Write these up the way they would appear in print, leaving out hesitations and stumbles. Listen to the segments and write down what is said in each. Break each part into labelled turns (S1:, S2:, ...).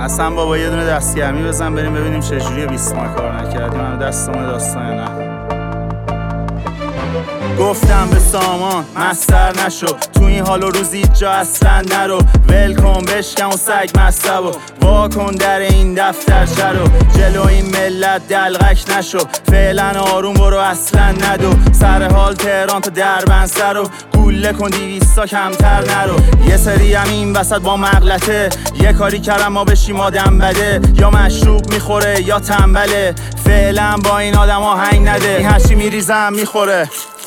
S1: اصلا بابا یه دونه دستگرمی بزن بریم ببینیم چجوریه 20 ماه کار نکردیم. من دستمون داستان نه. گفتم به سامان مستر نشو، تو این حال و روز جا اصلا نرو. ول کن بشکن و سگ مستبو، وا کن در این دفتر چرو. جلو این ملت دلغک نشو، فعلا آروم برو اصلا ندو. سر حال تهران تا دربند سرو، گوله کن 200 کمتر نرو. یه سری هم این وسط با مغلطه، یه کاری کردم ما بشیم آدم بده. یا مشروب میخوره یا تنبله، فعلا با این آدم آهنگ نده. این هرچی میریزم میخوره،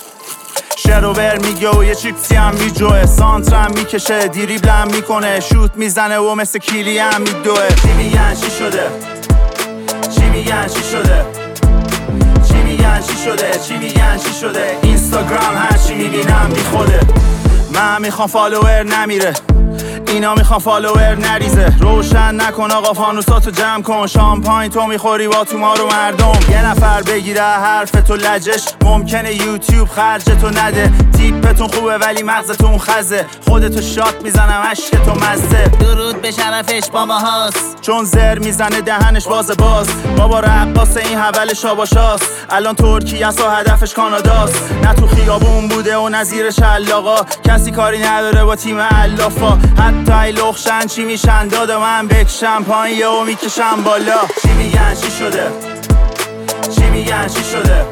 S1: شروور میگه و یه چیپسی هم میجوه. سانترم میکشه دیریبلم میکنه، شوت میزنه و مثل کیلی هم میدوه. چی میگن چی شده؟ چی میگن چی شده؟ چی میگن چی شده؟ چی میگن چی شده؟ اینستاگرام هرچی میبینم بیخوده. من میخوام فالوور نمیره، اینا میخوان فالوور نریزه. روشن نکن آقا فانوساتو جمع کن، شامپاین تو میخوری با تو ما رو مردم. یه نفر بگیره حرفتو لجش، ممکنه یوتیوب خرجتو نده. تیپتون خوبه ولی مغزتون خزه، خودتو شات میزنم عشقتو مزه.
S2: درود به شرفش بابا هاست،
S1: چون زر میزنه دهنش باز. بابا رقاص این حول شاباشاست، الان ترکیه است و هدفش کاناداست. نه تو خیابون بوده و نظیر شلاقا، کسی کاری نداره با تیم علافا. حتی لخشن چی میشن داده من بکشم پایین و میکشم بالا. چی میگن چی شده؟ چی میگن چی شده؟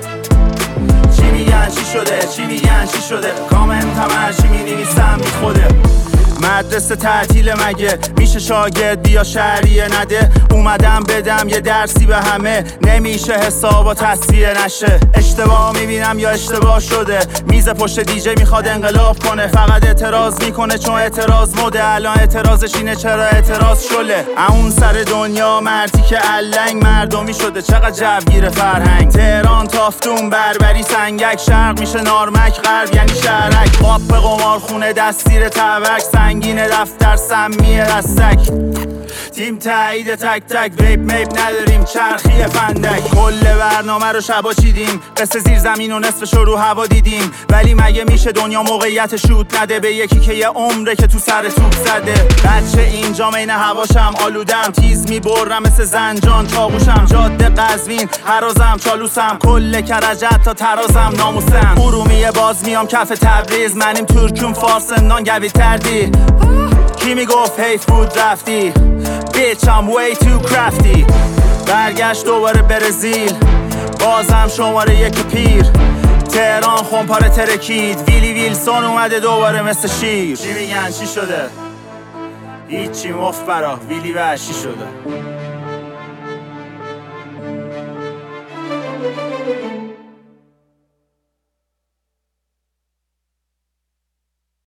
S1: چی میگن چی شده؟ چی میگن چی شده؟ کامنت هم هرچی مینویسم بیخوده. مدرسه تعطیل مگه میشه شاگرد بیا شهریه نده؟ اومدم بدم یه درسی به همه، نمیشه حساب تصفیه نشه. اشتباه میبینم یا اشتباه شده، میز پشت دیجی میخواد انقلاب کنه. فقط اعتراض میکنه چون اعتراض مده، الان اعتراضش اینه چرا اعتراض شله. اون سر دنیا مردی که علنگ مردمی شده، چقدر جوگیر فرهنگ. تهران تافتون بربری سنگک، شرق میشه نارمک غرب یعنی شهرک. قاپ قمارخونه دستیر تبک، سنگین دفتر سمیه رستک. تیم تایید تک تک، ویب میب نداریم چرخی فندک. کل برنامه رو شبا چیدیم، قصه زیر زمین و نصفش رو هوا دیدیم. ولی مگه میشه دنیا موقعیت شوت نده به یکی که یه عمره که تو سر توپ زده؟ بچه اینجا مین هواشم آلودم، تیز میبرم مثل زنجان چاقوشم. جاده قزوین هرازم چالوسم، کل کرجت تا ترازم ناموسم. ارومیه باز میام کف تبریز، منیم ترکون فارسندان گوی تردی. کی میگفت حیف بود رفتی؟ Bitch I'm way too crafty. برگشت دوباره برزیل، بازم شماره یک پیر. تهران خونپاره ترکید، ویلی ویلسون اومده دوباره مثل شیر. چی میگن چی شده؟ هیچی مفت برا ویلی وحشی شده.